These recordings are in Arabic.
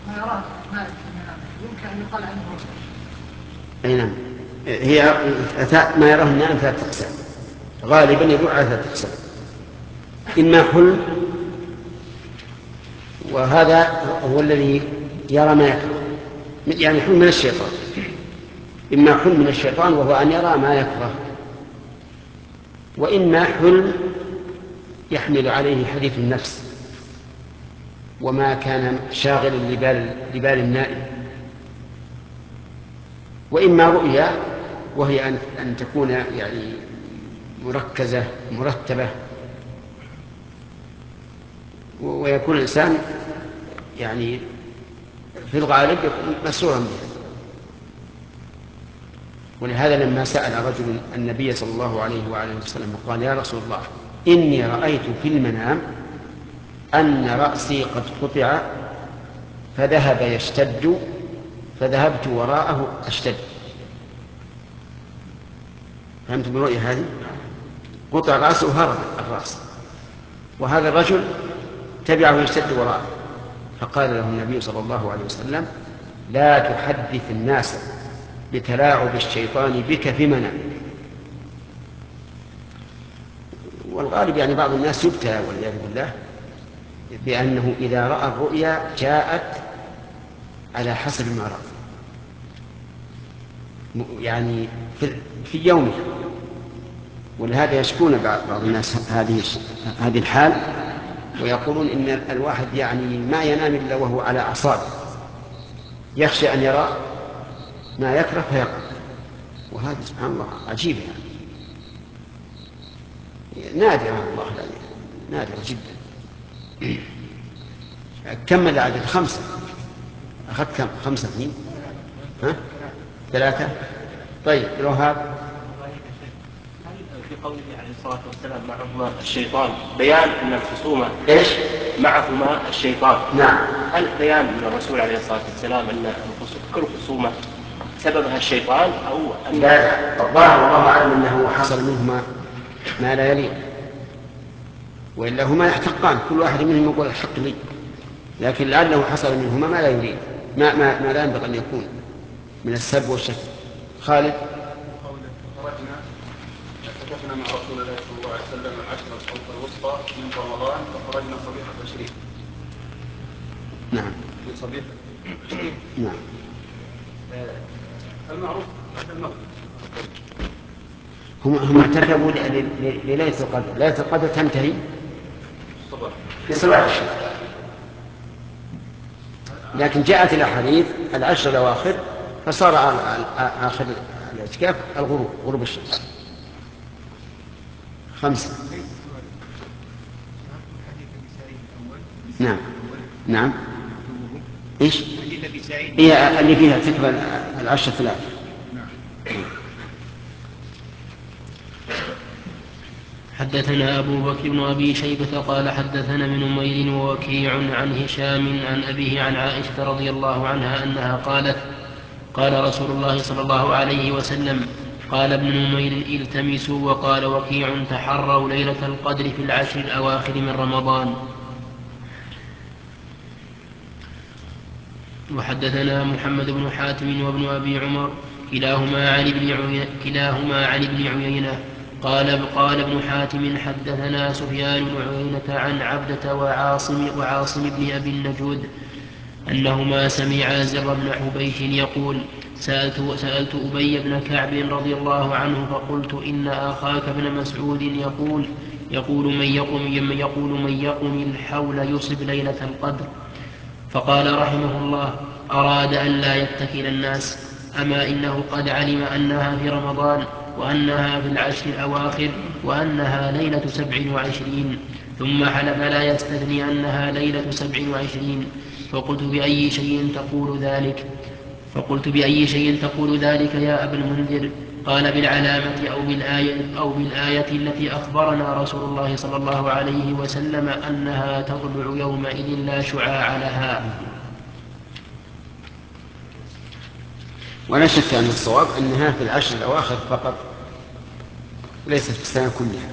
ما يراه ما يمكن أن يقال عنه أي نعم. هي ما يراه النائم ثلاثة أقسام، غالبا يدور على ثلاثة أقسام: إما حلم، وهذا هو الذي يرى ما يكره، يعني حلم من الشيطان. إما حلم من الشيطان وهو أن يرى ما يكره، وإما حلم يحمل عليه حديث النفس وما كان شاغلا لبال النائم، وإما رؤيا وهي أن تكون يعني مركزة مرتبة، ويكون الإنسان يعني في الغالب يكون مسرورا بها. ولهذا لما سأل رجل النبي صلى الله عليه وآله وسلم قال: يا رسول الله، إني رأيت في المنام أن رأسي قد قطع فذهب يشتد فذهبت وراءه أشتد. فهمتم بالرؤية هذه؟ قطع رأسه وهرب الرأس، وهذا الرجل تبعه يشتد وراءه، فقال له النبي صلى الله عليه وسلم: لا تحدث الناس بتلاعب الشيطان بك في منام. والغالب يعني بعض الناس يبتلى والعياذ بالله بأنه إذا رأى الرؤيا جاءت على حسب ما رأى، يعني في يومه. ولهذا يشكون بعض الناس هذه الحال، ويقولون إن الواحد يعني ما ينام إلا وهو على أعصابه، يخشى أن يرى ما يكره فيقع. وهذا سبحان الله عجيب، يعني نادرة، الله العظيم نادرة جدا. كمل العدد 5. أخذت كم؟ 5 اثنين، ها 3. طيب الوهاب. في قوله عليه الصلاة والسلام: معهما الشيطان، بيان أن الخصومة إيش؟ معهما الشيطان. نعم. هل بيان من الرسول عليه الصلاة والسلام أن كل خصومة سببها الشيطان، أو أن لا، الظاهر والله أعلم أنه حصل منهما ما لا يليق، وإلا هما يحتقان، كل واحد منهم يقول الحق لي، لكن لعله حصل منهما ما لا يريد، ما لا ينبغي أن يكون من السب والشتم. خالد. اتفقنا مع رسول الله صلى الله عليه وسلم العشرة الوسطى من رمضان فخرجنا صبيحة 20. نعم. في صبيحة 20. نعم. المعروف المغرب. هم اعتكفوا لليلة القدر. ليلة القدر تنتهي في صباح الشهر، لكن جاءت الأحاديث 10 الأواخر، فصار آخر الاعتكاف غروب الشمس. 5. نعم. نعم. ايش؟ هي اللي فيها تكفى 10 3. حدثنا أبو بكر بن أبي شيبة قال حدثنا ابن نمير ووكيع عن هشام عن أبيه عن عائشة رضي الله عنها أنها قالت: قال رسول الله صلى الله عليه وسلم: قال ابن نمير: التمسوا. وقال وكيع: تحروا ليلة القدر في العشر الأواخر من رمضان. وحدثنا محمد بن حاتم وابن أبي عمر كلاهما عن ابن عيينة قال ابن حاتم: حدثنا سفيان بن عيينة عن عبدة وعاصم بن أبي النجود أنهما سمعا زر بن حبيش يقول: سألت أبي بن كعب رضي الله عنه فقلت: إن أخاك ابن مسعود يقول من يقم الحول يصب ليلة القدر. فقال رحمه الله: أراد أن لا يتكل الناس، أما إنه قد علم أنها في رمضان، وأنها في العشر الأواخر، وأنها ليلة 27، ثم حلف لا يستثني أنها ليلة 27. فقلت: بأي شيء تقول ذلك يا أبا المنذر؟ قال: بالعلامة أو بالآية التي أخبرنا رسول الله صلى الله عليه وسلم أنها تطلع يومئذ لا شعاع لها. ولا شك أن الصواب أنها في العشر الأواخر فقط، ليست في السنة كلها.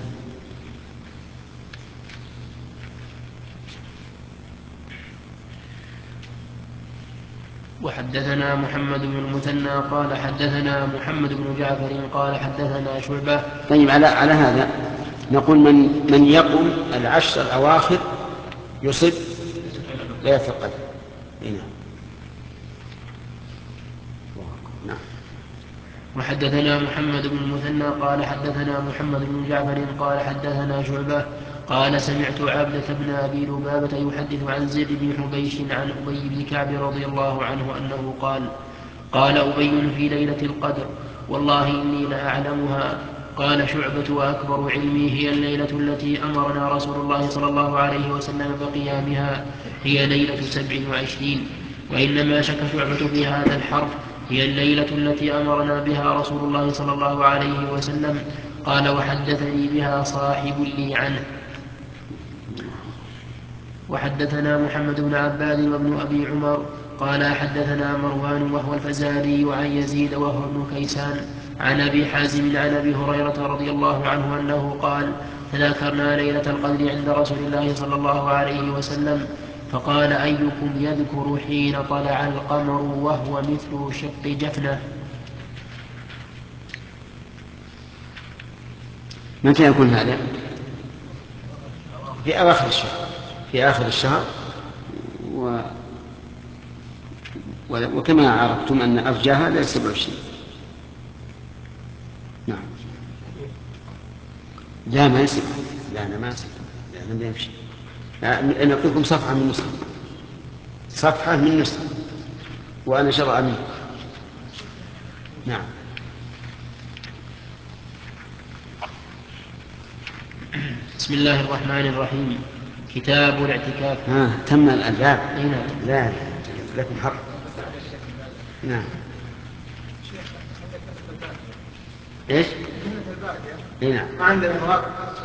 وحدثنا محمد بن المثنى قال حدثنا محمد بن جعفر قال حدثنا شعبة. طيب على هذا نقول من يقم العشر الأواخر يصب ليلة القدر. نعم. وحدثنا محمد بن المثنى قال حدثنا محمد بن جعفر قال حدثنا شعبة قال سمعت عبدة بن أبي لبابة يحدث عن زيد بن حبيش عن أبي بن كعب رضي الله عنه أنه قال أبي في ليلة القدر والله إني لأعلمها. قال شعبة وأكبر علمي هي الليلة التي أمرنا رسول الله صلى الله عليه وسلم بقيامها هي ليلة 27. وإنما شك شعبة في هذا الحرف هي الليلة التي أمرنا بها رسول الله صلى الله عليه وسلم. قال وحدثني بها صاحب لي عنه. وحدثنا محمد بن عباد وابن أبي عمر قال حدثنا مروان وهو الفزاري عن يزيد وهو ابن كيسان عن أبي حازم عن أبي هريرة رضي الله عنه أنه قال تذاكرنا ليلة القدر عند رسول الله صلى الله عليه وسلم فقال أيكم يذكر حين طلع القمر وهو مثل شق جفنة. متى يكون هذا؟ في أواخر الشهر، في آخر الشهر. وكما عرفتم أن أرجاها لا 27. نعم. لا ما يصير، لا أنا ما أصير، لا أنا ما يمشي. أنا أعطيكم صفحة من نسخة، صفحة من نسخة وأنا شرع منه. نعم. بسم الله الرحمن الرحيم. كتاب الاعتكاف. تم الألباب. نعم. لا لكم حق. نعم. ايش؟ نعم. ما عندنا مراقب.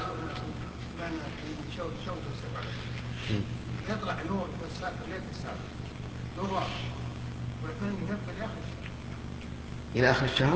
يطلع نور ليلة السابع نور واضح ولكن يبقى إلى آخر الشهر.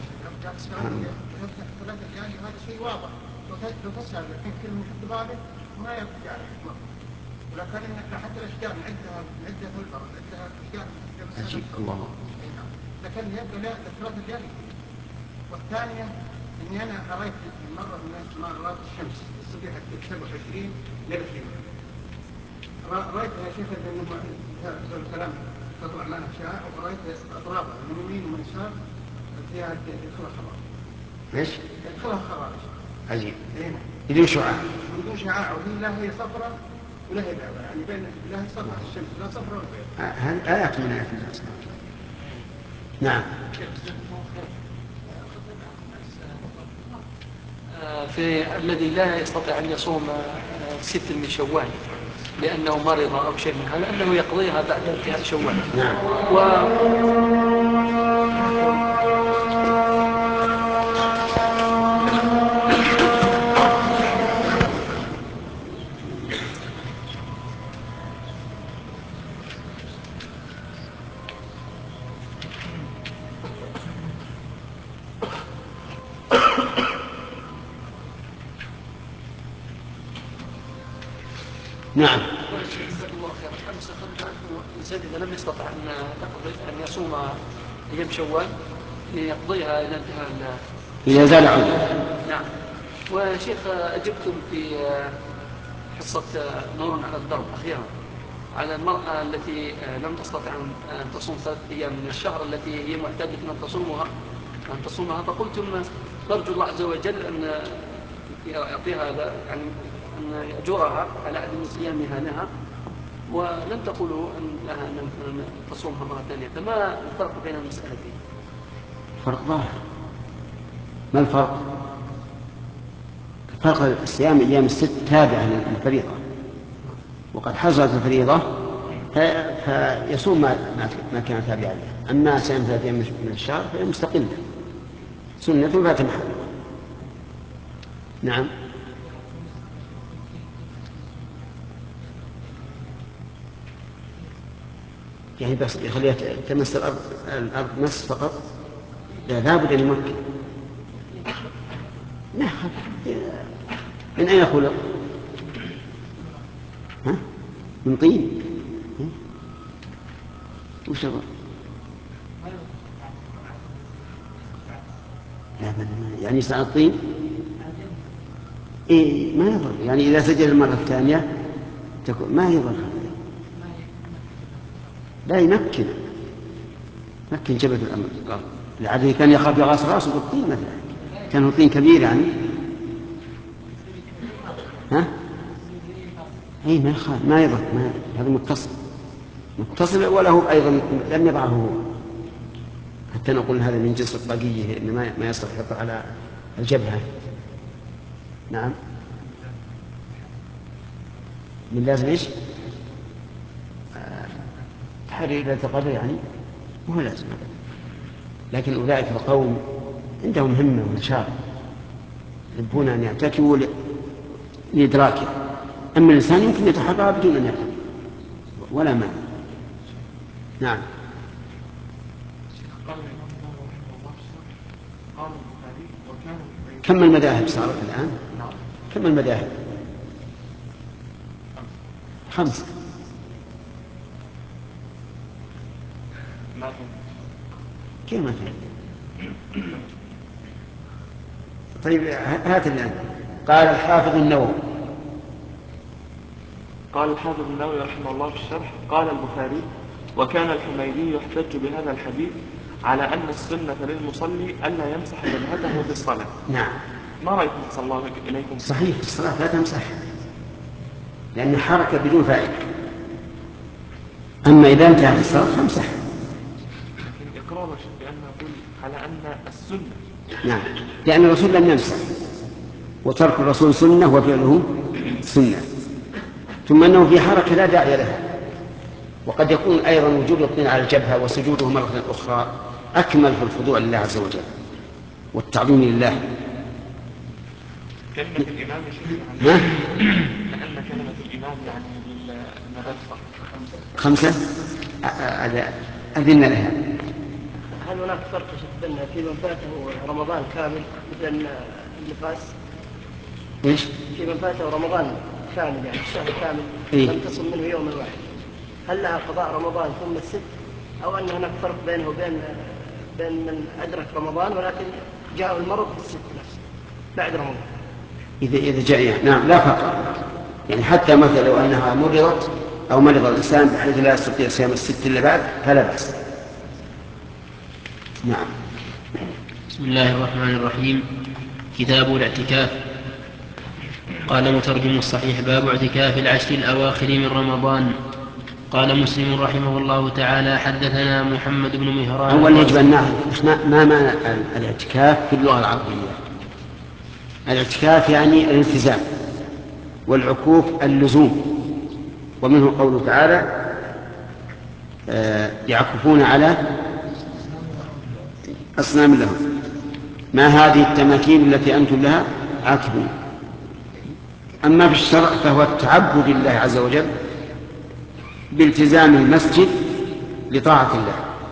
ثلاثة ليالي هذا شيء واضح. لو تسأل الحين كل من حد باله ما يرجع ولكن حتى الأشجار نعدها في البر نعدها أشجار. عجيب الله. لكن يبقى لا ثلاثة ليالي. والثانية إني أنا قريت مرة من مرات الشمس الصبيحة 27 ليلة فيها. رأيت يا شيخ أن هذا الكلام تطلع معنا شعاع ورأيت أطرافها من يمين ومن يسار فيها يدخلها خضار. ايش؟ يدخلها خضار. عجيب. بدون شعاع. بدون شعاع وهي لا هي صفراء ولا هي بيضاء يعني بين لا هي صفراء الشمس لا صفراء ولا بيضاء. هذه آيات من آيات الله. نعم. في الذي لا يستطيع أن يصوم 6 من شوال لأنه مرض أو شيء من هذا أنه يقضيها بعد انتهاء شوال. نعم. نعم. أمس الإنسان إذا لم يستطع أن يصوم أيام شوال يقضيها إلى انتهاء إذا زال عذره. نعم. وشيخ أجبتم في حصة نور على الدرب أخيرا على المرأة التي لم تستطع أن تصوم 3 أيام من الشهر التي هي معتادة أن تصومها فقلتم نرجو الله عز وجل أن يعطيها يعني أن يأجرها على عدم صيامها لها ولم تقولوا لها أن تصومها مرة ثانية. فما الفرق بين المسألتين؟ فرق ظاهر. ما الفرق؟ فرق الصيام أيام الست تابعة للفريضة وقد حصلت الفريضة فيصوم ما كان تابعا له. أما صيام 3 أيام من الشهر فهي مستقلة سنة فات محله. نعم. يعني بس يخليها تمس الأرض مس فقط. لا بد أن يمكن. نعم. من أين خلق؟ من طين. وش لا يعني يصنع الطين إيه ما يضر، يعني إذا سجل المرة الثانية ما يضر، لا يمكن جبل الأرض. العدو كان يخاف يغاص راسه بالطين مثلا، كان طين كبير يعني ها اي ما يخاف ما يضر، هذا متصل وله ايضا لم يضعه هو حتى نقول هذا من جنس الطاقية إن ما يصلح يقع على الجبهة. نعم من لازم ايش؟ تحري إلى القدر يعني مو لازم، لكن أولئك القوم عندهم همة ونشاط يحبون أن يعتكوا لإدراكه، أما الإنسان يمكن يتحرى بدون أن يعتكوا ولا مانع. نعم. كم المذاهب صارت الآن؟ كم المذاهب؟ 5. كيف ما في؟ طيب هات الآن. قال الحافظ النووي رحمه الله في الشرح قال البخاري: وكان الحميدي يحتج بهذا الحديث على أن السنة للمصلي ألا يمسح جبهته في الصلاة. نعم. ما رأيكم صلى الله إليكم؟ صحيح، الصلاة لا تمسح لأن حركة بدون فائدة، أما إذا انتهت الصلاة فامسح. لكن إقرار بأن نقول على أن السنة. نعم، لأن الرسول لم يمسح، وترك الرسول سنة وفعله سنة، ثم أنه في حركة لا داعي لها. وقد يكون أيضا وجود الطين على الجبهة وسجوده مرة أخرى أكمل في الخضوع لله عز وجل والتعظيم لله. كلمة الإمام لأن كلمة الإمام يعني للمدد 5 أذن لها. هل هناك فرق بين في من فاته رمضان كامل مثل النفاس؟ ايش؟ في من فاته رمضان كامل يعني الشهر كامل لم تصم منه يوم واحد، هل لها قضاء رمضان ثم الست، أو أن هناك فرق بينه وبين من أدرك رمضان ولكن جاء المرض في الست نفسه بعد رمضان؟ إذا جاء نعم لا فرق، يعني حتى مثلا لو أنها مرضت أو مرض الإنسان بحيث لا يستطيع صيام الست إلا بعد فلا بأس. نعم. بسم الله الرحمن الرحيم. كتاب الاعتكاف. قال مترجم الصحيح: باب اعتكاف العشر الأواخر من رمضان. قال مسلم رحمه الله تعالى: حدثنا محمد بن مهران. أولا يجب أن نعرف ما معنى الاعتكاف في اللغة العربية. الاعتكاف يعني الالتزام، والعكوف اللزوم، ومنه قوله تعالى: يعكفون على أصنام لهم. ما هذه التماكين التي أنتم لها عاكفون. أما في الشرع فهو التعبد لله عز وجل بالتزام المسجد لطاعة الله،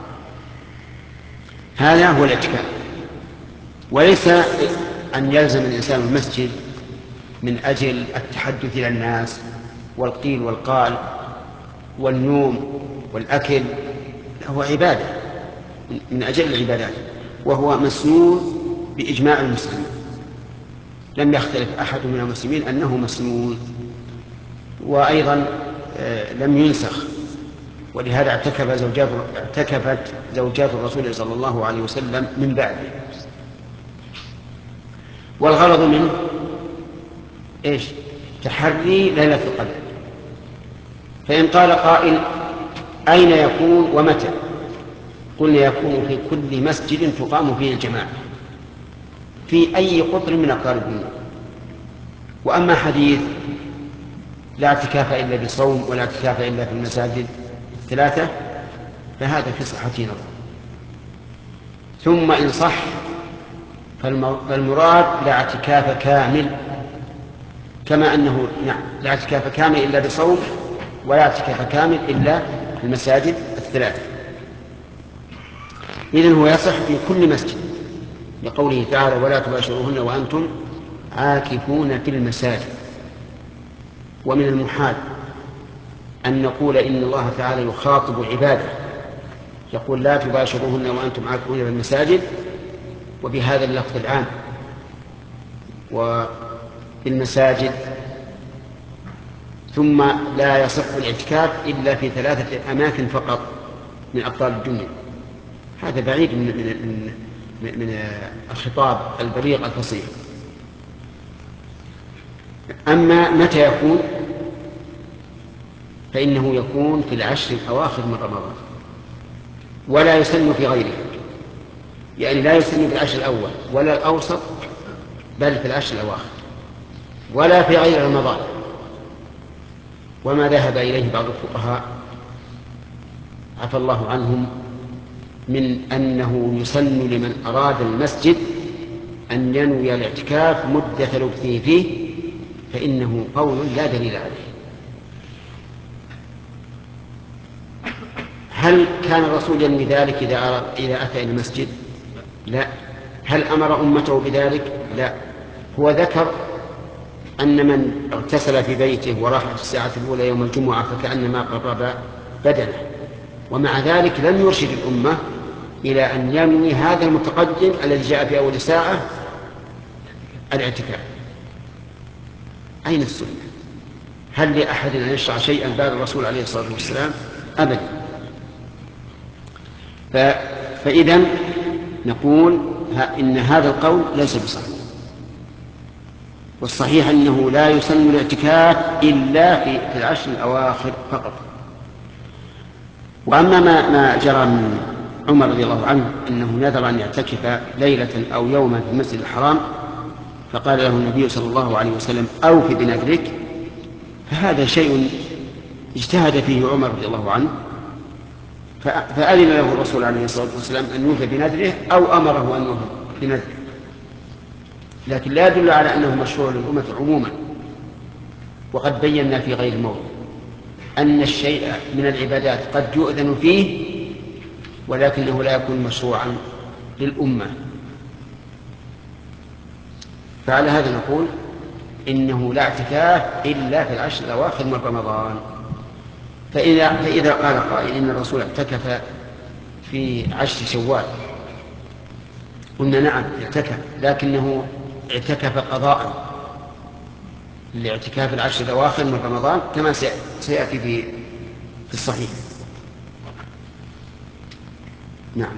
هذا هو الاعتكاف. وليس أن يلزم الإنسان المسجد من أجل التحدث إلى الناس والقيل والقال والنوم والأكل، هو عبادة من أجل العبادات، وهو مسنون بإجماع المسلمين، لم يختلف أحد من المسلمين أنه مسنون، وأيضا لم ينسخ. ولهذا اعتكفت زوجات الرسول صلى الله عليه وسلم من بعده. والغرض منه ايش؟ تحري ليلة القدر. فإن قال قائل: أين يكون ومتى؟ قلنا: يكون في كل مسجد تقام فيه الجماعة في أي قطر من أقطار الدنيا. وأما حديث لا اعتكاف إلا بصوم ولا اعتكاف إلا في المساجد 3 فهذا في صحته نظر. ثم إن صح فالمراد لا اعتكاف كامل، كما أنه لا اعتكاف كامل إلا بصوم ولا اعتكاف كامل إلا في المساجد 3. إذن هو يصح في كل مسجد لقوله تعالى: ولا تباشروهن وأنتم عاكفون في المساجد. ومن المحال أن نقول إن الله تعالى يخاطب عباده يقول لا تباشروهن وأنتم عاكفون في المساجد، وبهذا اللفظ العام، وفي المساجد. ثم لا يصح الاعتكاف إلا في 3 أماكن فقط من أقطار الدنيا. هذا بعيد من الخطاب البليغ الفصيح. أما متى يكون؟ فإنه يكون في العشر الأواخر من رمضان، ولا يسن في غيره، يعني لا يسن في العشر الأول ولا الأوسط، بل في العشر الأواخر، ولا في غير رمضان. وما ذهب إليه بعض الفقهاء عفى الله عنهم من أنه يسن لمن أراد المسجد أن ينوي الاعتكاف مدة لبثه فيه، فإنه قول لا دليل عليه. هل كان الرسول ينوي ذلك إذا أتى إلى المسجد؟ لا. هل أمر أمته بذلك؟ لا. هو ذكر أن من اغتسل في بيته وراح في الساعة الأولى يوم الجمعة فكأنما قرب بدنه، ومع ذلك لم يرشد الأمة إلى أن ينوي هذا المتقدم الذي جاء في أول ساعة الاعتكاف. أين السنة؟ هل لأحد أن يشرع شيئا بعد الرسول عليه الصلاة والسلام؟ أبدا. فإذا نقول إن هذا القول ليس بصحيح، والصحيح أنه لا يسن الاعتكاف إلا في العشر الأواخر فقط. وأما ما جرى من عمر رضي الله عنه أنه نذر أن يعتكف ليلة أو يوما في المسجد الحرام، فقال له النبي صلى الله عليه وسلم أوف بنذرك، فهذا شيء اجتهد فيه عمر رضي الله عنه، فأذن له الرسول عليه الصلاة والسلام أن يوفي بنذره أو أمره أن يوفي بنذره، لكن لا يدل على أنه مشروع للأمة عموما. وقد بينا في غير الموضوع أن الشيء من العبادات قد يؤذن فيه ولكنه لا يكون مشروعا للأمة. فعلى هذا نقول إنه لا اعتكاف إلا في العشر الأواخر من رمضان. فإذا قال قائل إن الرسول اعتكف في 10 شوال، قلنا نعم اعتكف، لكنه اعتكف قضاء لاعتكاف العشر الأواخر من رمضان كما سيأتي في الصحيح. نعم.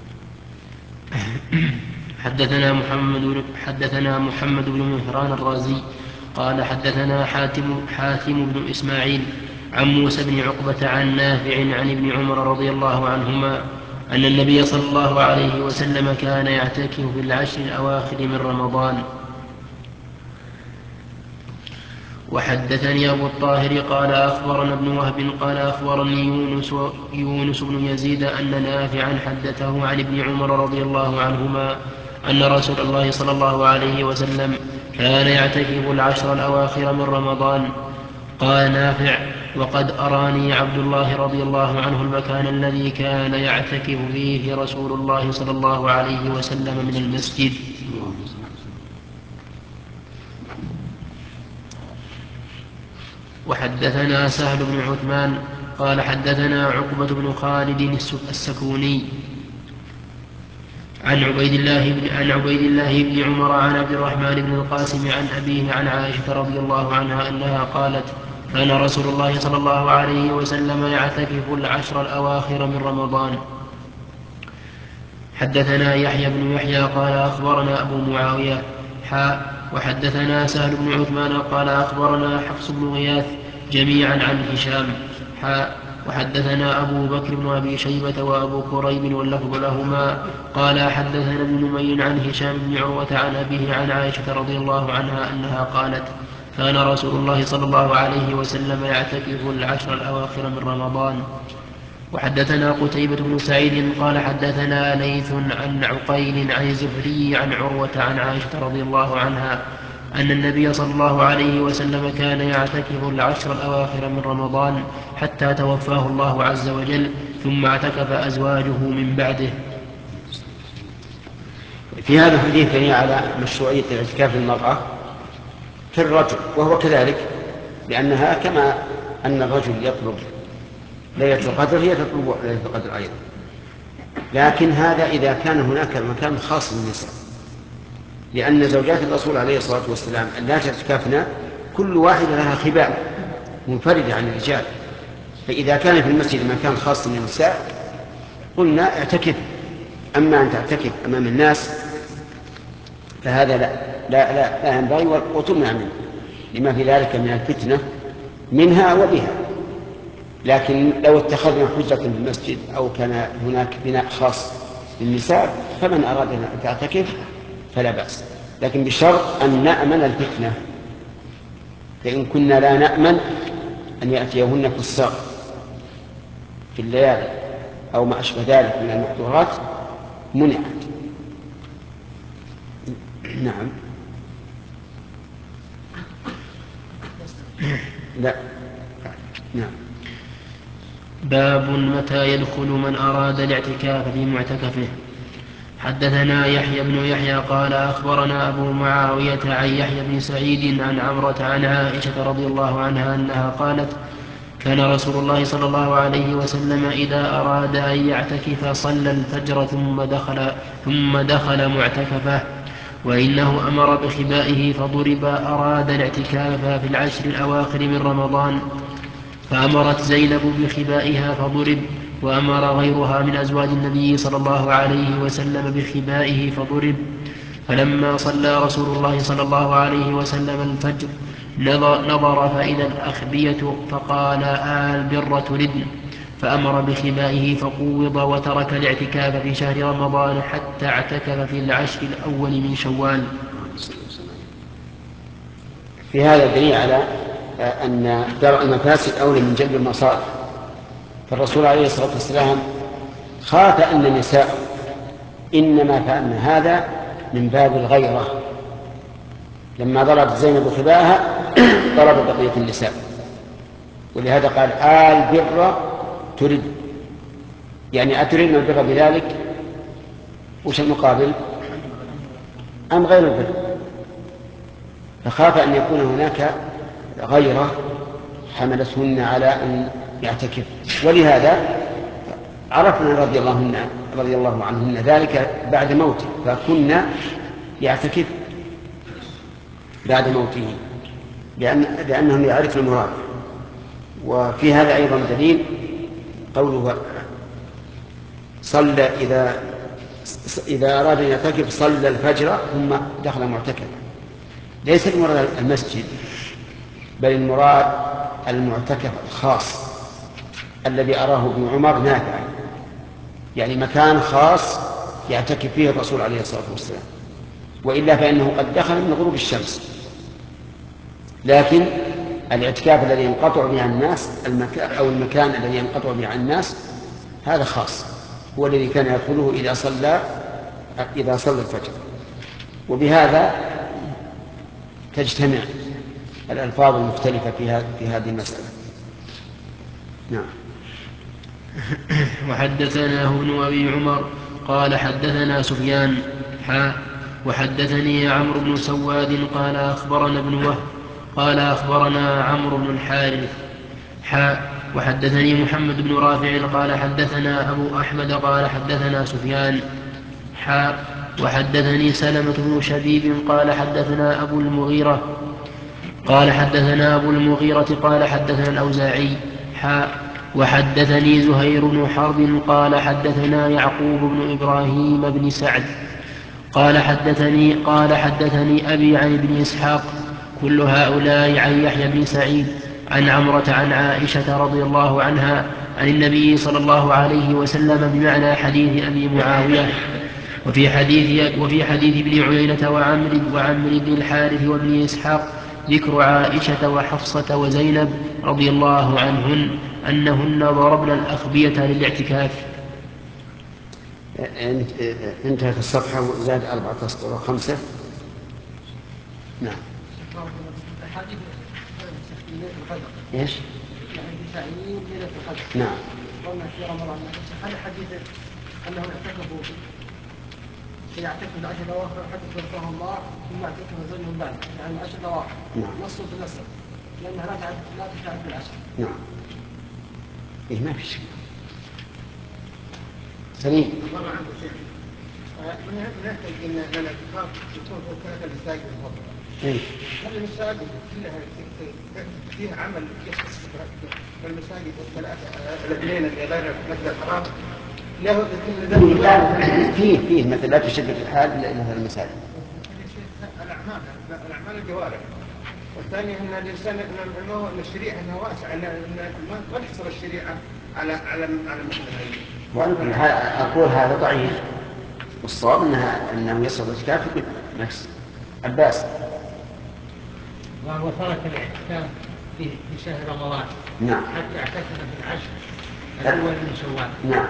حدثنا محمد بن مهران الرازي قال حدثنا حاتم بن إسماعيل عن موسى بن عقبة عن نافع عن ابن عمر رضي الله عنهما أن النبي صلى الله عليه وسلم كان يعتكف في العشر الأواخر من رمضان. وحدثني أبو الطاهر قال أخبرنا ابن وهب قال أخبرني يونس بن يزيد أن نافعا حدثه عن ابن عمر رضي الله عنهما أن رسول الله صلى الله عليه وسلم كان يعتكف العشر الأواخر من رمضان. قال نافع: وقد أراني عبد الله رضي الله عنه المكان الذي كان يعتكف فيه رسول الله صلى الله عليه وسلم من المسجد. وحدثنا سهل بن عثمان قال حدثنا عقبة بن خالد السكوني عن عبيد الله بن عمر عن عبد الرحمن بن القاسم عن أبيه عن عائشة رضي الله عنها أنها قالت: كان رسول الله صلى الله عليه وسلم يعتكف العشر الأواخر من رمضان. حدثنا يحيى بن يحيى قال أخبرنا أبو معاوية وحدثنا سهل بن عثمان قال أخبرنا حفص بن غياث جميعا عن هشام وحدثنا أبو بكر بن أبي شيبة وأبو كريب واللفظ لهما قال حدثنا ابن نمير عن هشام بن عروة عن أبيه عن عائشة رضي الله عنها أنها قالت: كان رسول الله صلى الله عليه وسلم يعتكف العشر الأواخر من رمضان. وحدثنا قتيبة بن سعيد قال حدثنا ليث عن عقيل عن الزهري عن عروة عن عائشة رضي الله عنها أن النبي صلى الله عليه وسلم كان يعتكف العشر الأواخر من رمضان حتى توفاه الله عز وجل، ثم اعتكف أزواجه من بعده. في هذا الحديث دليل على مشروعية الاعتكاف للمرأة في الرجل، وهو كذلك، لأنها كما أن الرجل يطلب ليلة القدر هي تطلب ليلة القدر أيضا. لكن هذا إذا كان هناك مكان خاص للنساء، لأن زوجات الرسول عليه الصلاة والسلام اللاتي اعتكفن كل واحدة لها خباء منفردة عن الرجال، فإذا كان في المسجد مكان خاص للنساء قلنا اعتكف. أما أن تعتكف أمام الناس فهذا لا ينبغي وتمنع منه لما في ذلك من الفتنة منها وبها. لكن لو اتخذنا حجة في المسجد أو كان هناك بناء خاص للنساء فمن أراد أن تعتكف فلا بأس، لكن بشرط أن نأمن الفتنة، فإن كنا لا نأمن أن يأتيهن فساق في الليالي أو ما أشبه ذلك من المحظورات منعت. نعم. لا. نعم. باب متى يدخل من أراد الاعتكاف في معتكفه. حدثنا يحيى بن يحيى قال أخبرنا أبو معاوية عن يحيى بن سعيد عن عمرة عن عائشة رضي الله عنها أنها قالت كان رسول الله صلى الله عليه وسلم إذا أراد أن يعتكف صلى الفجر ثم دخل معتكفه، وإنه أمر بخبائه فضرب. أراد الاعتكاف في العشر الأواخر من رمضان فأمرت زينب بخبائها فضرب، وأمر غيرها من أزواج النبي صلى الله عليه وسلم بخبائه فضرب. فلما صلى رسول الله صلى الله عليه وسلم الفجر نظر فإذا الأخبية فقال البر تردن، فأمر بخبائه فقوض وترك الاعتكاف في شهر رمضان حتى اعتكف في العشر الأول من شوال. في هذا الدليل على أن درء المفاسد أولى من جلب المصالح، فالرسول عليه الصلاة والسلام خاف أن النساء إنما فعلن هذا من باب الغيرة، لما ضربت زينب خباءها ضرب بقية النساء، ولهذا قال البر ترد، يعني أتريدن البر بذلك، وش المقابل أم غير البر؟ فخاف أن يكون هناك غيرة حملتهن على أن يعتكف، ولهذا عرفنا رضي الله عنهن ذلك بعد موته، فكنا يعتكف بعد موته لأنهم يعرفن المراد. وفي هذا أيضا دليل قوله صلى إذا أراد أن يعتكف صلى الفجر ثم دخل معتكفا. ليس المراد المسجد، بل المراد المعتكف الخاص الذي أراه ابن عمر نافعا، يعني مكان خاص يعتكف فيه الرسول عليه الصلاة والسلام، وإلا فإنه قد دخل من غروب الشمس. لكن الاعتكاف الذي ينقطع به عن الناس المكان الذي ينقطع به عن الناس هذا خاص، هو الذي كان يدخله إذا صلى الفجر. وبهذا تجتمع الألفاظ المختلفة في هذه المسألة. نعم. وحدثناه ابن أبي عمر قال حدثنا سفيان وحدثني عمرو بن سواد قال أخبرنا ابن وهب قال أخبرنا عمرو بن الحارث وحدثني محمد بن رافع قال حدثنا أبو أحمد قال حدثنا سفيان وحدثني سلمة بن شبيب قال حدثنا أبو المغيرة قال حدثنا الأوزاعي وحدثني زهير بن حرب قال حدثنا يعقوب بن إبراهيم بن سعد قال حدثني أبي عن ابن إسحاق، كل هؤلاء عن يحيى بن سعيد عن عمرة عن عائشة رضي الله عنها عن النبي صلى الله عليه وسلم بمعنى حديث أبي معاوية. وفي حديث ابن عيينة وعمرو بن الحارث وابن إسحاق ذكر عائشة وحفصة وزينب رضي الله عنهن أنهن ضربن الأخبية للاعتكاف. انتهت الصفحة وزاد 4 أسطر 5. نعم. ايش؟ نعم. قلنا في رمضان هذا حديث انهم يعتكفوا العشر الاواخر حتى توفاه الله ثم يعتكفوا زوجهم بعد، يعني العشر الاواخر نص تنسب لانها لا تشاهد بالعشر. نعم. ما في شيء. سليم. والله عنده شيء. من نحتاج ان الاعتكاف يكون هو كافة المساجد المفضلة. هل المساجد كلها فيها عمل يخص بالمساجد الثلاثة الاثنين اللي غير مسجد الحرام؟ فيه مثل لا تشد في الحال الا المساجد. الاعمال الجوارح. والثاني ان الانسان انه الشريعه انه واسعه، ما تحصر الشريعه على مثل اقول هذا ضعيف، والصواب انه يصل الاعتكاف في نفس عباس. وهو ترك الاعتكاف في شهر رمضان. نعم. حتى اعتكف في العشر الاول من شوال. نعم.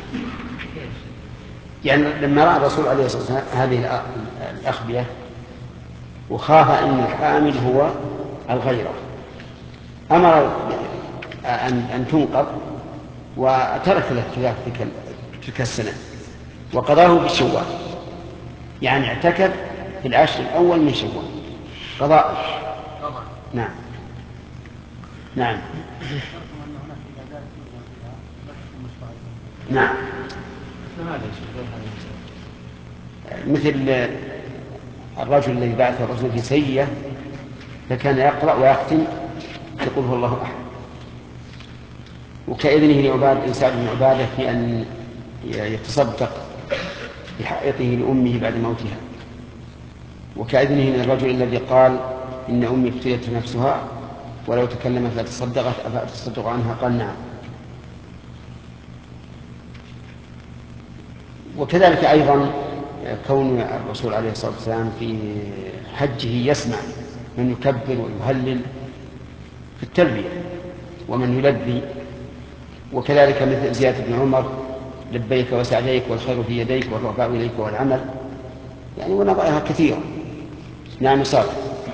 يعني لما راى الرسول عليه الصلاه والسلام هذه الاخبيه وخاف ان الحامل هو الغيره، امر ان تنقض وترك الاعتكاف تلك السنه وقضاه بالشوال، يعني اعتكف في العشر الاول من شوال قضاء. نعم. نعم. نعم. مثل الرجل الذي بعث الرسول في سيئة فكان يقرأ ويختم يقول هو الله أحد، وكإذنه لعباد سعد بن عبادة في أن يتصدق بحائطه لأمه بعد موتها، وكإذنه للرجل الذي قال إن أمي افتدت نفسها ولو تكلمت لتصدقت أفأتصدق عنها؟ قال نعم. وكذلك أيضا كون الرسول عليه الصلاة والسلام في حجه يسمع من يكبر ويهلل في التلبية ومن يلبي، وكذلك مثل زيادة بن عمر لبيك وسعديك والخير في يديك والرغباء إليك والعمل، يعني ونظائرها كثيرة. نعم صار.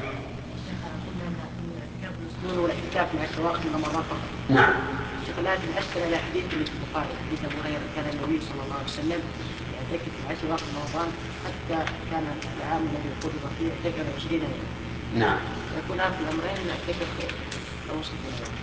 والاعتكاف مع التواقي رمضان فقط. نعم. لكن أشكل على حديث البخاري حديث أبو هريرة كان النبي صلى الله عليه وسلم يعتكف في العشر واقع رمضان حتى كان العام الذي قبض فيه اعتكف 20 ليلة. نعم. يكون هذا الأمرين اعتكف توسط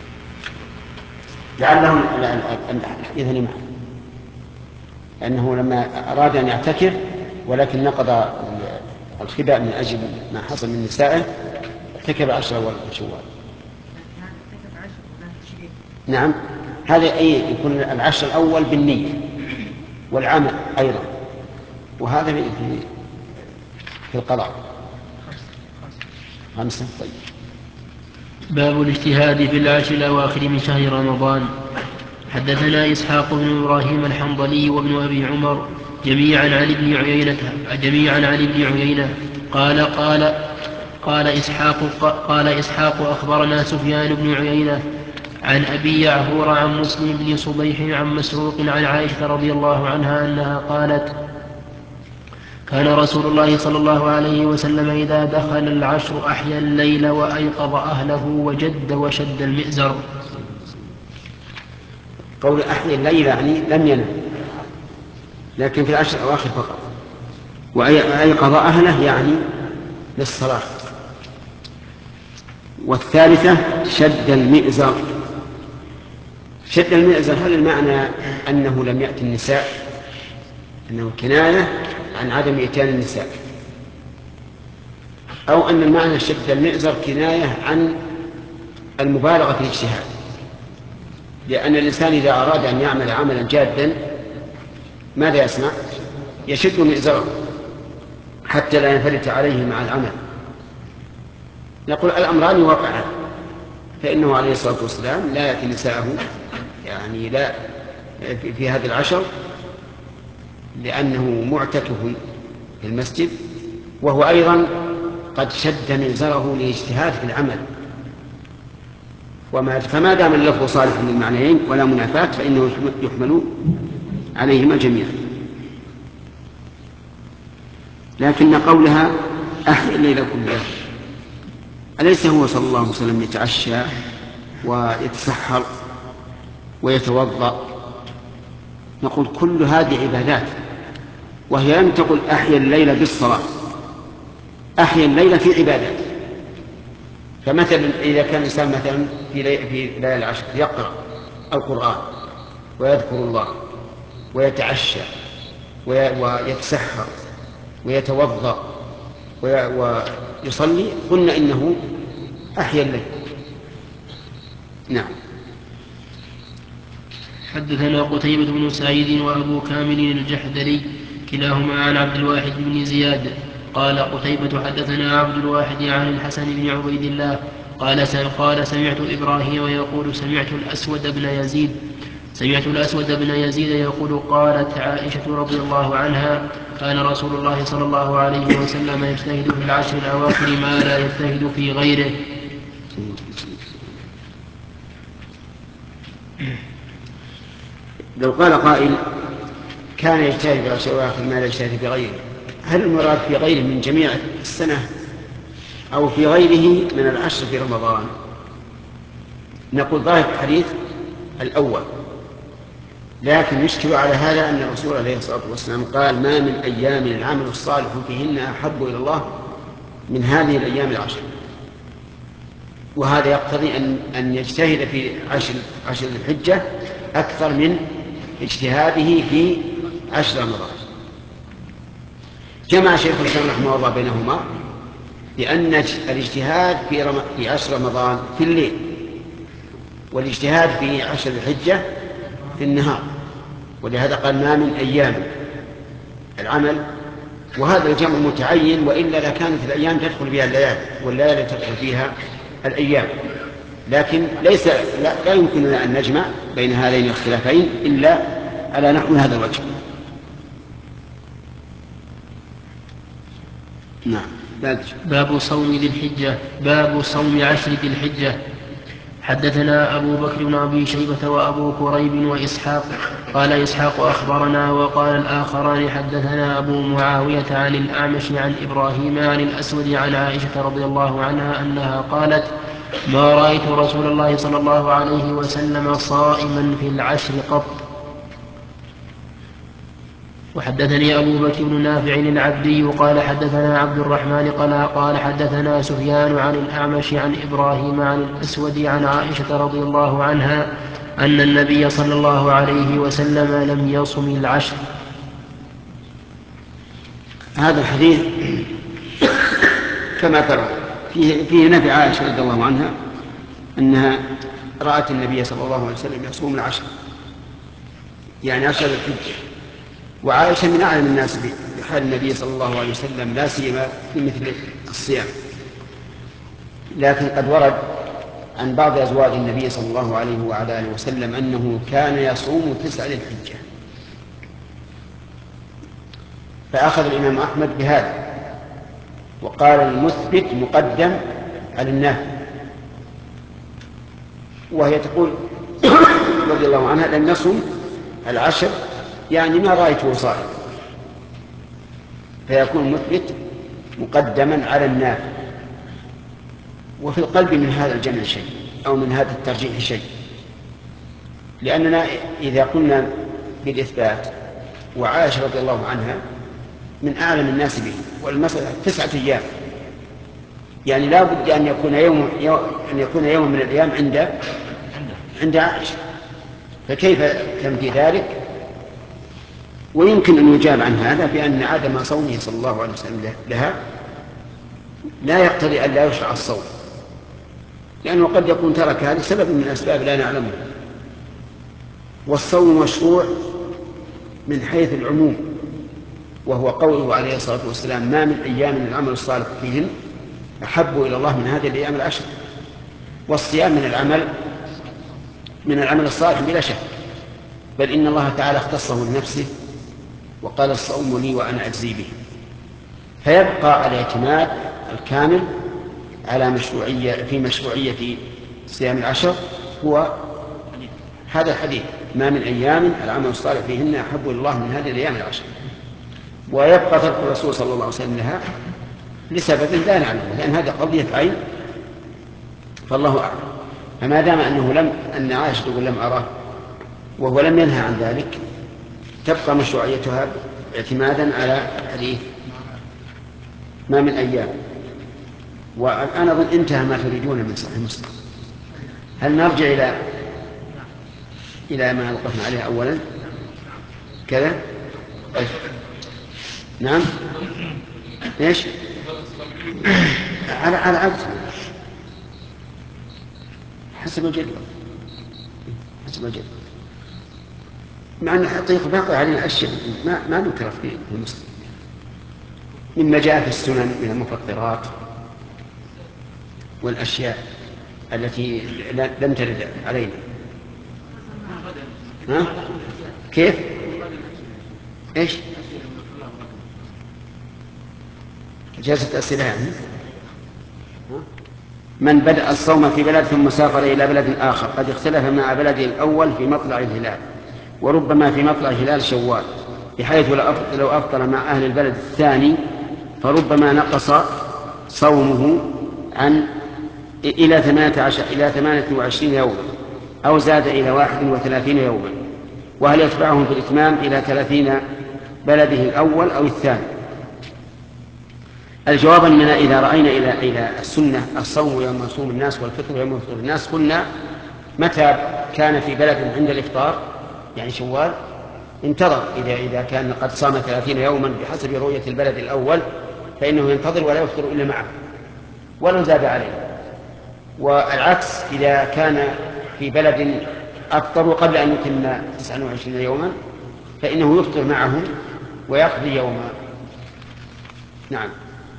لعله الحديث لمعنى أنه لما أراد أن يعتكف ولكن نقض الخباء من أجل ما حصل من نسائه اعتكف 10 أول شوال. نعم. هذا أي يكون العشر الأول بالنية والعمل أيضا، وهذا في القضاء 5. طيب. باب الاجتهاد في العشر الأواخر من شهر رمضان. حدثنا إسحاق بن إبراهيم الحنظلي وابن أبي عمر جميعا عن ابن عيينة قال إسحاق أخبرنا سفيان بن عيينة عن أبي يعفور عن مسلم بن صبيح عن مسروق عن عائشة رضي الله عنها أنها قالت: كان رسول الله صلى الله عليه وسلم إذا دخل العشر أحيا الليل وأيقظ أهله وجد وشد المئزر. قول أحيا الليل يعني لم ينم، لكن في العشر الأواخر فقط. وأيقظ أهله يعني للصلاة. والثالثة شد المئزر. شد المئزر هل المعنى أنه لم يأتي النساء، أنه كناية عن عدم إتيان النساء، أو أن المعنى شد المئزر كناية عن المبالغة في الاجتهاد، لأن الإنسان إذا أراد أن يعمل عملا جادا ماذا يصنع؟ يشد مئزره حتى لا ينفلت عليه مع العمل. نقول الأمران واقعان، فإنه عليه الصلاة والسلام لا يأتي نساءه يعني لا في هذه العشر لأنه معتكف في المسجد، وهو أيضا قد شد مئزره لاجتهاد في العمل. فما دام اللفظ صالح للمعنيين ولا منافات فإنه يحمل عليهما جميعا. لكن قولها أحيا الليل كله، أليس هو صلى الله عليه وسلم يتعشى ويتسحر ويتوضأ؟ نقول كل هذه عبادات، وهي لم تقل أحيا الليل بالصلاة، أحيا الليل في عبادات. فمثلا إذا كان الإنسان مثلا في ليالي العشر يقرأ القرآن ويذكر الله ويتعشى ويتسحر ويتوضأ ويصلي قلنا إنه أحيا الليل. نعم. حدثنا قتيبة بن سعيد وأبو كامل الجحدري كلاهما عن عبد الواحد بن زياد قال قتيبة حدثنا عبد الواحد عن الحسن بن عبيد الله قال سمعت إبراهيم يقول سمعت الأسود بن يزيد يقول قالت عائشة رضي الله عنها كان رسول الله صلى الله عليه وسلم يجتهد في العشر الأواخر ما لا يجتهد في غيره. لو قال قائل كان يجتهد في العشر الأواخر ما لا يجتهد في غيره، هل المراد في غيره من جميع السنة أو في غيره من العشر في رمضان؟ نقول ظاهر الحديث الأول، لكن يشكل على هذا أن الرسول عليه الصلاة والسلام قال ما من أيام العمل الصالح فيهن أحب إلى الله من هذه الأيام العشر، وهذا يقتضي أن يجتهد في عشر الحجة أكثر من اجتهاده في عشر رمضان. جمع شيخ الإسلام رحمه الله بينهما لأن الاجتهاد في عشر رمضان في الليل، والاجتهاد في عشر الحجة في النهار، ولهذا قال ما من أيام العمل، وهذا الجمع متعين، وإلا لكانت الأيام تدخل فيها الليالي والليالي تدخل فيها الأيام، لكن لا يمكننا أن نجمع بين هذين الاختلافين إلا على نحو هذا الوجه. نعم. باب صوم ذي الحجة. باب صوم عشر ذي الحجة. حدثنا أبو بكر بن أبي شيبة وأبو كريب وإسحاق قال إسحاق أخبرنا وقال الآخران حدثنا أبو معاوية عن الأعمش عن إبراهيم عن الأسود عن عائشة رضي الله عنها أنها قالت ما رأيت رسول الله صلى الله عليه وسلم صائما في العشر قط. وحدثني أبو بكر بن نافع العبدي قال حدثنا عبد الرحمن قال حدثنا سفيان عن الأعمش عن إبراهيم عن الأسود عن عائشة رضي الله عنها أن النبي صلى الله عليه وسلم لم يصم العشر. هذا الحديث كما ترى فيه نفي عائشة رضي الله عنها أنها رأت النبي صلى الله عليه وسلم يصوم العشر، يعني عشر الحجة، وعائشة من أعلم الناس بحال النبي صلى الله عليه وسلم لا سيما في مثل الصيام، لكن قد ورد عن بعض أزواج النبي صلى الله عليه وعلى آله وسلم أنه كان يصوم 9 ذي الحجة، فأخذ الإمام أحمد بهذا وقال المثبت مقدم على النافي، وهي تقول رضي الله عنها لم يصم العشر يعني ما رأيته صائم، فيكون المثبت مقدما على النافي. وفي القلب من هذا الجمع شيء أو من هذا الترجيح شيء، لأننا إذا قلنا بالإثبات وعائشة رضي الله عنها من أعلم الناس به، والمسألة 9 أيام، يعني لا بد أن يكون يوم من الأيام عند عائشة، فكيف تنفي ذلك؟ ويمكن أن يجاب عن هذا بأن عدم صومه صلى الله عليه وسلم لها لا يقتضي أن لا يشرع الصوم، لأنه قد يكون تركها لسبب من الأسباب لا نعلمه، والصوم مشروع من حيث العموم، وهو قوله عليه الصلاة والسلام ما من أيام العمل الصالح فيهن أحب إلى الله من هذه الأيام العشر، والصيام من العمل الصالح بلا شك، بل إن الله تعالى اختصه لنفسه وقال الصوم لي وأنا أجزي به، فيبقى الاعتماد الكامل على مشروعية صيام العشر هو هذا الحديث ما من أيام العمل الصالح فيهن أحب إلى الله من هذه الأيام العشر، ويبقى ترك الرسول صلى الله عليه وسلم لها لسبب لا نعلمه، لأن هذه قضية عين فالله أعلم. فما دام أن عائشة تقول لم أراه وهو لم ينهى عن ذلك، تبقى مشروعيتها اعتمادا على الحديث ما من أيام. والآن أظن انتهى ما تريدون من صحيح مسلم، هل نرجع إلى ما وقفنا عليه أولا؟ كذا. نعم. ايش؟ على عبد حسب الجدول، حسب الجدول، مع أن الحقيقة باقي علينا أشياء ما نكره في المسلم مما جاء في السنن من المفطرات والأشياء التي لم ترد علينا. ها؟ كيف؟ ايش؟ جلسة أسئلة يعني. من بدأ الصوم في بلد ثم سافر إلى بلد آخر قد اختلف مع بلده الأول في مطلع الهلال، وربما في مطلع هلال شوال، بحيث لو أفطر مع أهل البلد الثاني فربما نقص صومه إلى 28 يوما، أو زاد إلى 31 يوما. وهل يتبعهم في الإتمام إلى 30 بلده الأول أو الثاني؟ الجواب أننا إذا رأينا إلى السنة الصوم يوم يصوم الناس والفطر يوم يفطر الناس، قلنا متى كان في بلد عند الإفطار يعني شوال انتظر، إذا كان قد صام 30 يوما بحسب رؤية البلد الأول فإنه ينتظر ولا يفطر إلا معه ولو زاد عليه. والعكس إذا كان في بلد أفطروا قبل أن يتم 29 يوما فإنه يفطر معهم ويقضي يوما. نعم.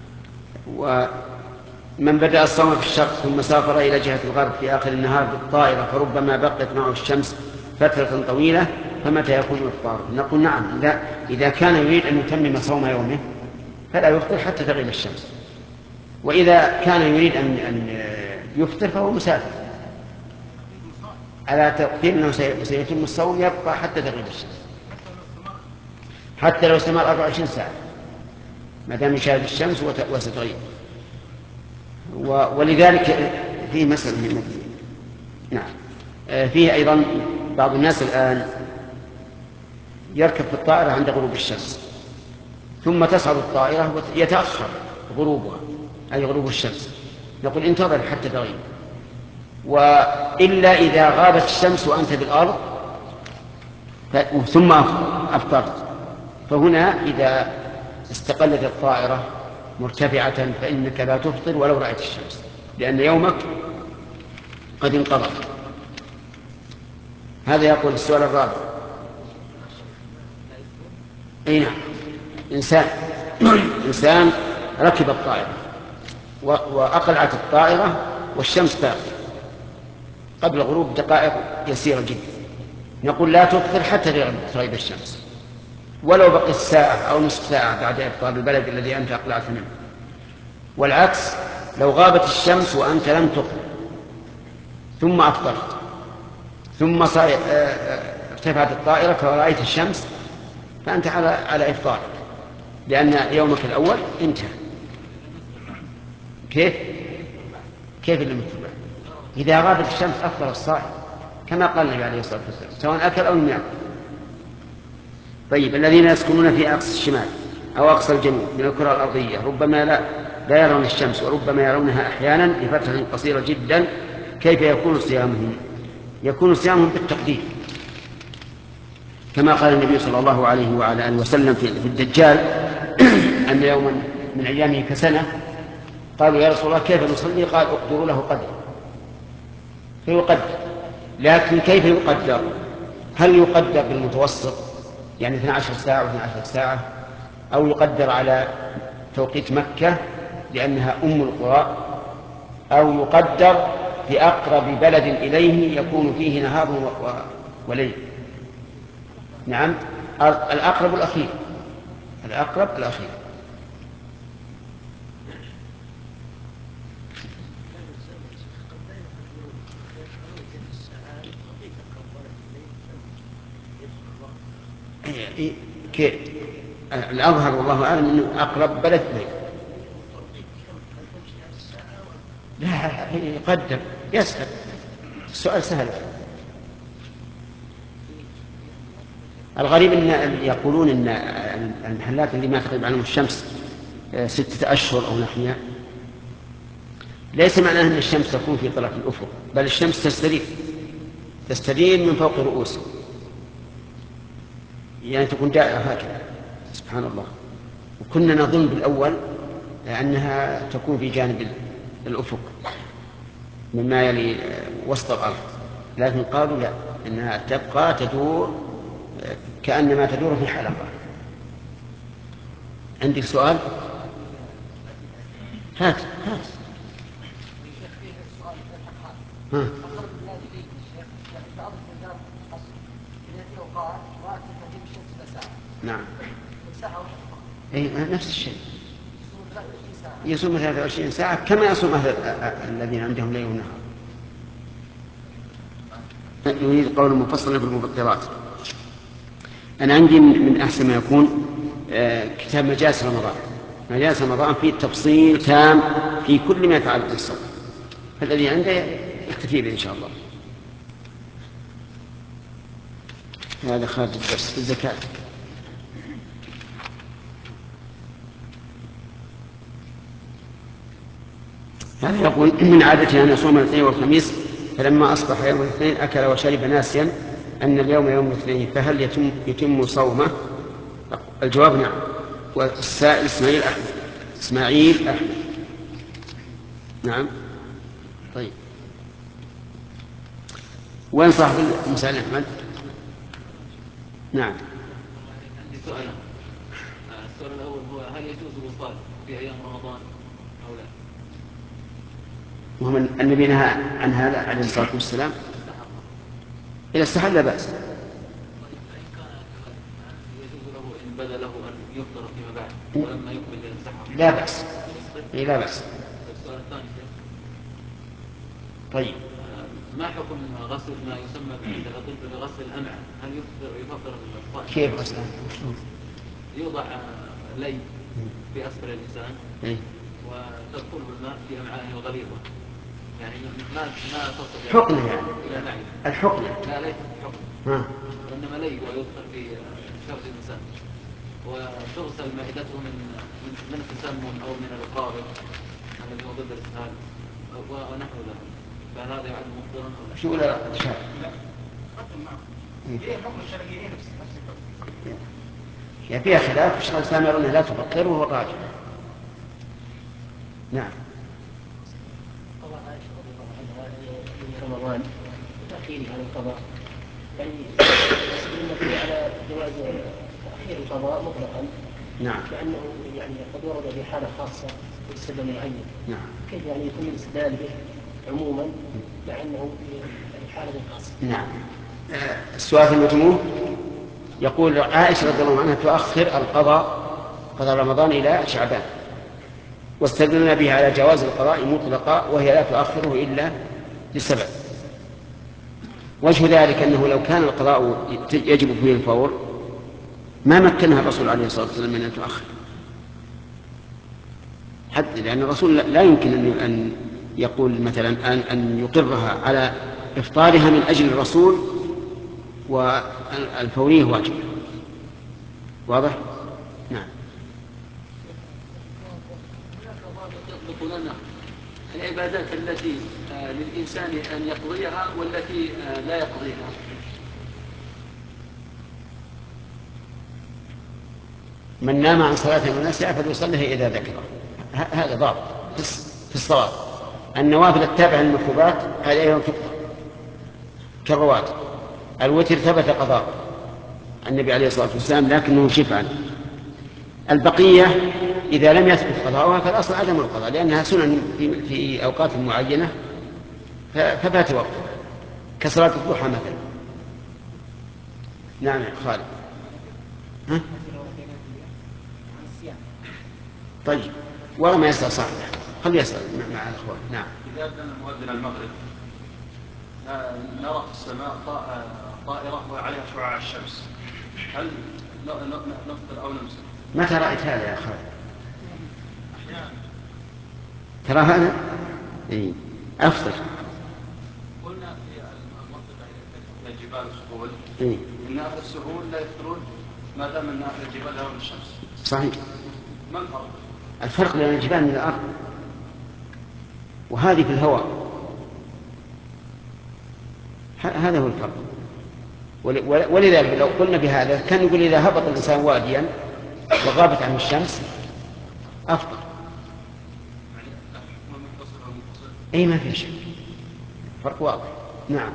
ومن بدأ الصوم في الشرق ثم سافر إلى جهة الغرب في آخر النهار بالطائرة فربما بقيت معه الشمس فترة طويلة، فمتى يكون إفطاره؟ نقول نعم، إذا كان يريد أن يتمم صوم يومه فلا يفطر حتى تغيب الشمس، وإذا كان يريد أن يفطر فهو مسافر على تقدير أنه سيتم الصوم يبقى حتى تغيب الشمس، حتى لو استمر 24 ساعة ما دام يشاهد الشمس وستغيب. ولذلك فيه مسألة مهمة. نعم. فيه أيضا بعض الناس الآن يركب في الطائرة عند غروب الشمس ثم تصعد الطائرة ويتأخر غروبها أي غروب الشمس، نقول انتظر حتى تغيب. وإلا إذا غابت الشمس وأنت بالأرض ثم أفطرت، فهنا إذا استقلت الطائرة مرتفعة فإنك لا تفطر ولو رأيت الشمس، لأن يومك قد انقضى. هذا يقول السؤال الرابع. أي نعم. إنسان ركب الطائرة وأقلعت الطائرة والشمس باقية قبل غروب دقائق يسيرة جدا، نقول لا تفطر حتى تغيب الشمس ولو بقيت ساعة أو نصف ساعة بعد إفطار البلد الذي أنت أقلعت منه. والعكس لو غابت الشمس وأنت لم تفطر ثم أفطرت ثم ارتفعت الطائرة فرأيت الشمس فأنت على إفطار، لأن يومك الأول انتهى. كيف اللي متبع؟ إذا غابت الشمس أفطر الصائم كما قال النبي عليه الصلاة والسلام سواء أكل أو لم يأكل. طيب، الذين يسكنون في أقصى الشمال أو أقصى الجنوب من الكرة الأرضية ربما لا يرون الشمس وربما يرونها أحيانا لفترة قصيرة جدا، كيف يكون صيامهم؟ يكون صيامهم بالتقدير كما قال النبي صلى الله عليه وعلى آله وسلم في الدجال أن يوما من أيامه كسنة. قالوا يا رسول الله كيف نصلي؟ قال اقدروا له قدر فيقدر. لكن كيف يقدر؟ هل يقدر بالمتوسط يعني 12 ساعة و12 ساعة، أو يقدر على توقيت مكة لأنها أم القرى، أو يقدر في أقرب بلد إليه يكون فيه نهار وليل؟ نعم، الأقرب الأخير. الأظهر والله أعلم أنه أقرب بلد إليه. لا، يقدر يسأل. السؤال سهل. الغريب أن يقولون أن المحلات اللي ما تغيب عنهم الشمس 6 أشهر أو نحوها ليس معناه أن الشمس تكون في طرف الأفق، بل الشمس تستدير من فوق رؤوسهم. يعني تكون دائرة هكذا. سبحان الله. وكنا نظن بالأول أنها تكون في جانب الأفق مما يلي وسط الأرض، لكن قالوا لا، إنها تبقى تدور كأنما تدور في حلقة. عندك سؤال؟ هات. ها. نعم. نفس الشيء، يصوم 23 ساعة كما يصوم أهل الذين عندهم ليل ونهار. يريد قول مفصل في المفطرات. أنا عندي من أحسن ما يكون كتاب مجالس رمضان. مجالس رمضان فيه تفصيل تام في كل ما يتعلق بالصوم، فالذي عنده يكتفي به إن شاء الله. هذا خارج الدرس في الزكاة. هذا يقول من عادته أن يصوم الاثنين والخميس، فلما أصبح يوم الاثنين أكل وشرب ناسيا أن اليوم يوم الاثنين، فهل يتم صومه؟ الجواب نعم. والسائل إسماعيل أحمد. نعم. طيب، وين صاحب المسائل أحمد؟ نعم. عندي سؤال. السؤال الأول هو هل يجوز الوصال في أيام رمضان أو لا؟ وهم النبي نهى عن هذا عليه الصلاة والسلام. إذا استحل لا بأس. يجوز له إن بدا له أن يفطر فيما بعد ولما يقبل السحر؟ لا بأس. لا بأس. السؤال الثاني. طيب، ما حكم غسل ما يسمى بالطب بغسل الأمعاء؟ هل يفطر الصائم؟ كيف غسله؟ يوضع لي في أسفل الإنسان وتدخل الماء في أمعائه الغليظة، يعني ما تصل حقنة يعني الحقنة. لا ليس حقنة، وإنما لي ويدخل في شرج الإنسان وتغسل معدته من التسمم أو من القارب الذي هو ضد الإسهال ونحو ذلك، فهل هذا يعد مفطرا أو لا؟ شو لا يعني فيها خلاف. الشيخ الإسلام يرون لا تفطر وهو الراجح. نعم. قضاء عائشة رضي الله عنها في رمضان وتأخيره عن القضاء، يعني يستدل على جواز تأخير القضاء مطلقا. نعم. لأنه يعني قد ورد في حالة خاصة بسبب معين. نعم. كيف يعني يكون الاستدلال به عموما مع أنه في حالة خاصة؟ نعم. السؤال المجموع يقول عائشة رضي الله عنها تؤخر قضاء رمضان إلى شعبان، واستدلنا بها على جواز القضاء مطلقا، وهي لا تؤخره إلا لسبب. وجه ذلك أنه لو كان القضاء يجب فيه الفور ما مكنها الرسول عليه الصلاة والسلام من أن تؤخر، حتى لأن الرسول لا يمكن أن يقول مثلا أن يقرها على إفطارها من أجل الرسول والفورية واجب. واضح؟ نعم. يطلق لنا العبادات التي للإنسان أن يقضيها والتي لا يقضيها. من نام عن صلاة ونسيها فليصلها إذا ذكره. هذا ضابط في الصلاة. النوافل التابعة للمكتوبات هذه أيضا تقضى كالرواتب. الوتر ثبت قضاء النبي عليه الصلاة والسلام لكنه شفعا. البقية إذا لم يثبت قضاؤها فالأصل عدم القضاء، لأنها سنن في أوقات معينة ففات وقتها، كصلاة الضحى مثلا. نعم يا خالد. طيب، والله ما يسأل صاحبه، خليه يسأل مع الأخوان. نعم. إذا أذن المؤذن المغرب نرى في السماء طائرة وعليها شعاع الشمس، هل نفطر أو نمسك؟ متى رأيت هذا يا خالد؟ ترى هذا؟ إيه. أفطر. قلنا في المنطقة جبال السهول إيه؟ إن أهل السهول لا يفطرون ما دام أن أهل الجبال يرون الشمس. صحيح. ما الفرق؟ الفرق بين الجبال من الأرض، وهذه في الهواء. هذا هو الفرق. ولذلك لو قلنا بهذا كان نقول إذا هبط الإنسان واديا وغابت عنه الشمس أفضل. أي ما في شيء، فرق واضح. نعم.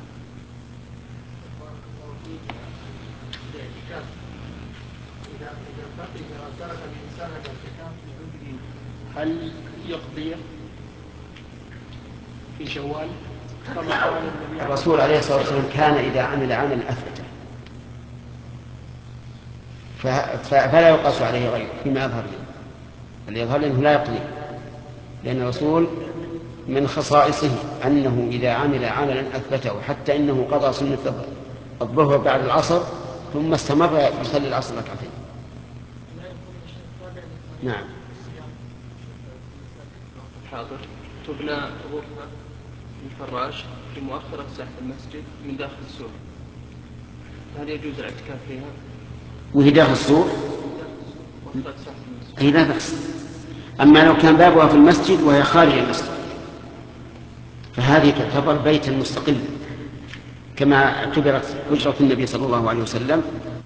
هل يقضي في شوال كما قال النبي الرسول عليه الصلاة والسلام كان إذا عمل عملا أثبته، فلا يقاس عليه غيره فيما يظهر له. اللي يظهر له لا يقضي، لأن الرسول من خصائصه أنه إذا عمل عملا أثبته حتى إنه قضى سنة الظهر بعد العصر ثم استمر يصلي العصر ركعتين. نعم. حاضر. تبنى غرفة الفراش في مؤخرة ساحة المسجد من داخل السور، هل يجوز الاعتكاف فيها؟ وهي داخل السور؟ أي لا بأس. أما لو كان بابها في المسجد وهي خارج المسجد فهذه تعتبر بيتا مستقلا كما اعتبرت هجرة النبي صلى الله عليه وسلم